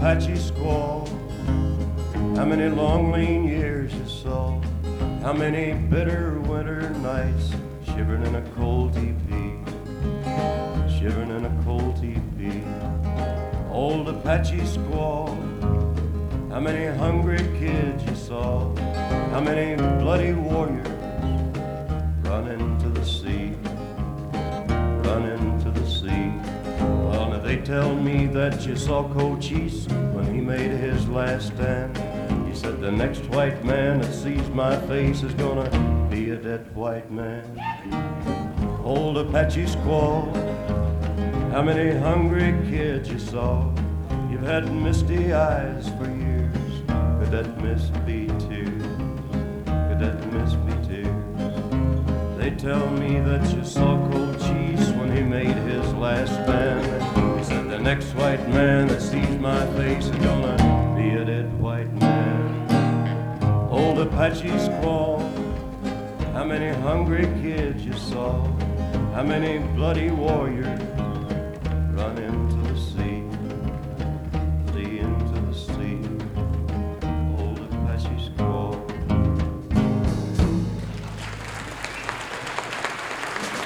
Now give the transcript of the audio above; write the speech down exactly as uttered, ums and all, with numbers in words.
Apache squaw. How many long lean years you saw, how many bitter winter nights, shivering in a cold teepee, shivering in a cold teepee. Old Apache squaw, how many hungry kids you saw, how many bloody warriors running to the sea, running to the sea. Well, now they tell me that you saw Cochise when he made his last stand. He said the next white man that sees my face is gonna be a dead white man. Old Apache squaw, how many hungry kids you saw, you've had misty eyes for years. Could that mist be tears? Could that mist be tears? They tell me that you saw Cochise when he made his last stand. He said the next white man that sees my face is gonna be a dead white man. Old Apache squaw, how many hungry kids you saw, how many bloody warriors